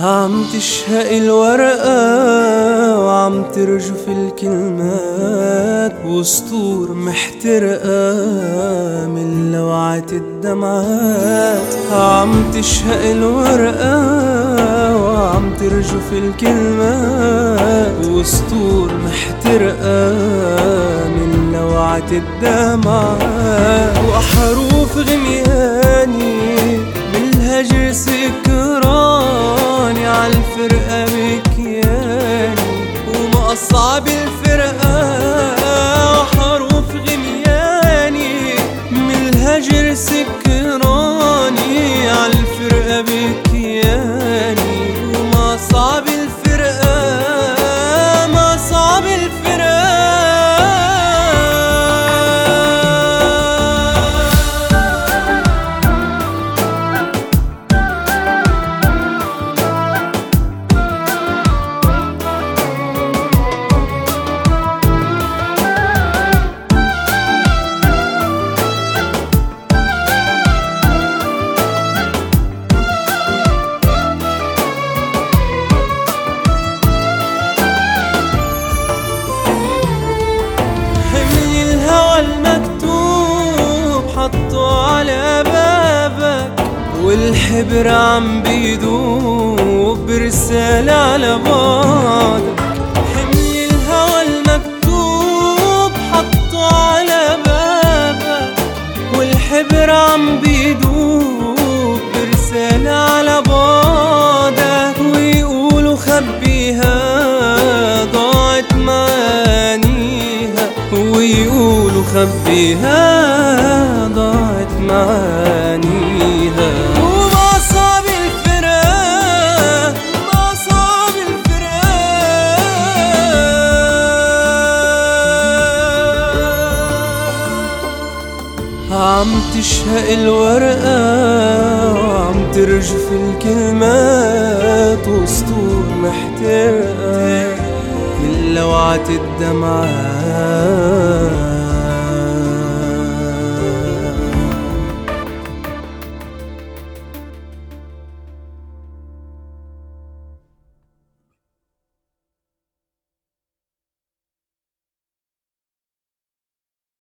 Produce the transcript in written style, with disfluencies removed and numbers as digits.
عم تشهق الورقة وعم ترجف الكلمات، وسطور محترقة من لوعة الدمعات. عم تشهق الورقة وعم ترجف الكلمات، وسطور محترقة من لوعة الدمعات. وحروف غمياني بالهجر سكراني عالفرقة بكياني ومقصعب الفرقة. وحروف غمياني من الهجر سكراني عالفرقة بكياني ومقصعب الفرقة مقصعب الفرقة. المكتوب حطه على بابك والحبر عم بيدوب برسالة على بعدك. حمل الهوى المكتوب حطه على بابك والحبر عم بيدوب برسالة على بعدك. ويقولوا خبيها ضاعت معانيها، ويقولوا خبيها ضاعت معانيها. ومصاب الفراق مصاب الفراق. عم تشهق الورقة وعم ترجف الكلمات، وسطور محترقة من لوعة الدمعات.